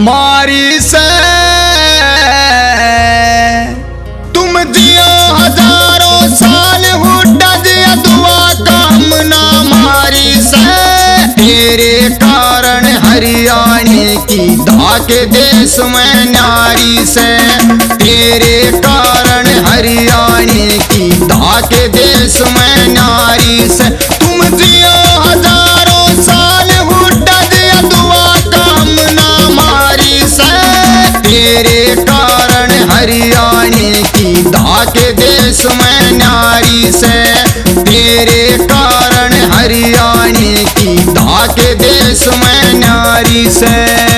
मारी से तुम जियो हजारों साल, हुड्डा दिया दुआ काम ना मारी से। तेरे कारण हरियाणे की धाके देश में नारी से, तेरे कारण हरियाणे की धाके देश में नारी से। तुम जियो हजारों साल, हुड्डा दिया दुआ काम ना मारी से। तेरे कारण हरियाणे की धाके देश में नारी से, तेरे कारण हरियाणे की धाके देश में नारी से।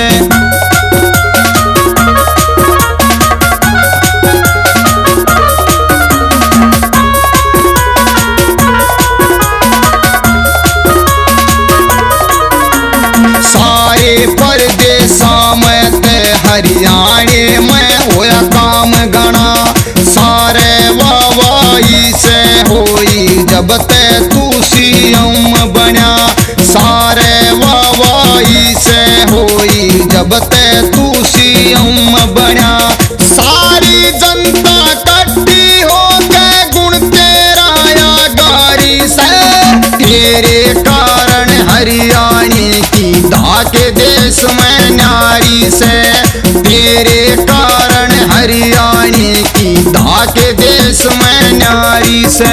सारे परदेसा में ते हरियाणे में होया काम गणा, सारे वावाई से होई जब ते तू सीएम बना। सारे वावाई से होई जब ते तू सीएम बना। सारी जनता कट्ठी हो गए गुण तेरा या गारी से। तेरे कारण हरियाणे की धाके देश में नारी से, तेरे कारण हरियाणे की धाके देश में नारी से।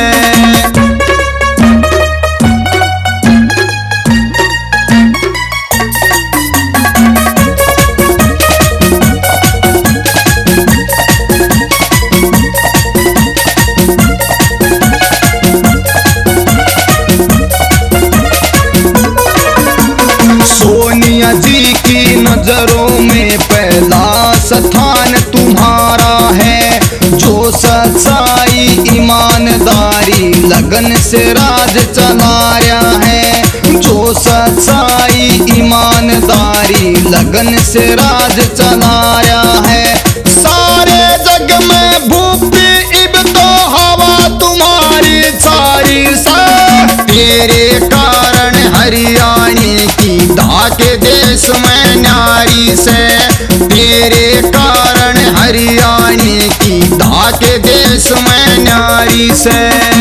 सोनिया जी की नजरों में पहला स्थान तुम्हारा है, जो सच्चाई ईमानदारी लगन से राज चला रहा है। जो सच्चाई ईमानदारी लगन से राज चला रहा है। सारे जग में भूपी इब तो हवा तुम्हारी सारी सा। तेरे कारण हरियाणे की धाके देश में नारी से, तेरे कारण हरियाणे की धाके देश में नारी से।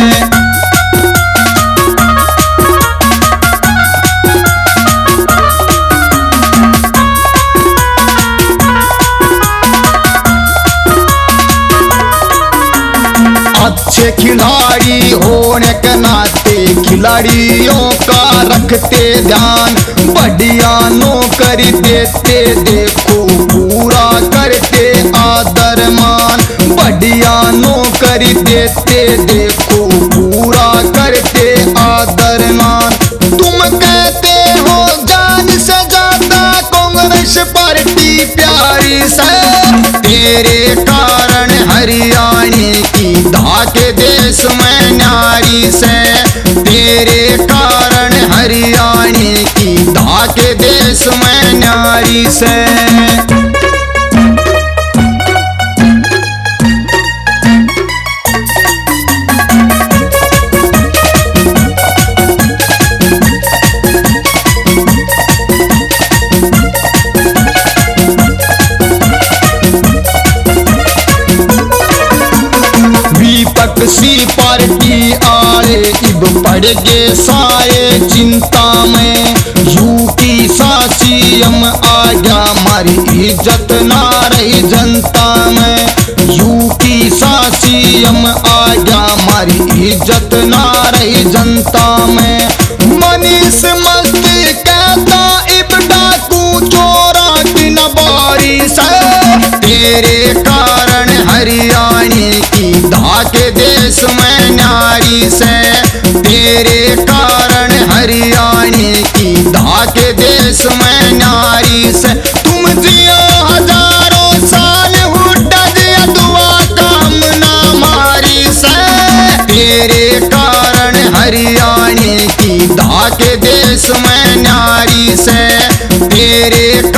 अच्छे खिलाड़ी होने के नाते खिलाड़ियों का रखते ध्यान, बढ़िया नौकरी देते देखो पूरा करते आदर मान। बढ़िया नौकरी देते देखो पूरा करते आदर मान। तुम कहते हो जान से ज्यादा कांग्रेस पार्टी प्यारी से। तेरे कारण हरियाणे की धाके देश में नारी से, तेरे कारण हरियाणे की धाके देश में नारी से। विपक्षी पार्टी आले इब पड़ गए सारे चिंता में। यू की सीएम आ गया मारी इज्जत ना रही जनता में। यू की सीएम आ गया मारी इज्जत ना रही जनता में। मनीष मस्ती कहता इब डाकू चोरा की नबारी से। तेरे कारण हरियाणे की धाके देश में नारी से, तेरे कारण हरियाणे की धाके देश में नारी से। तुम जियो हजारों साल, हुड्डा दिया दुआ काम ना मारी से। तेरे कारण हरियाणे की धाके देश में नारी से, तेरे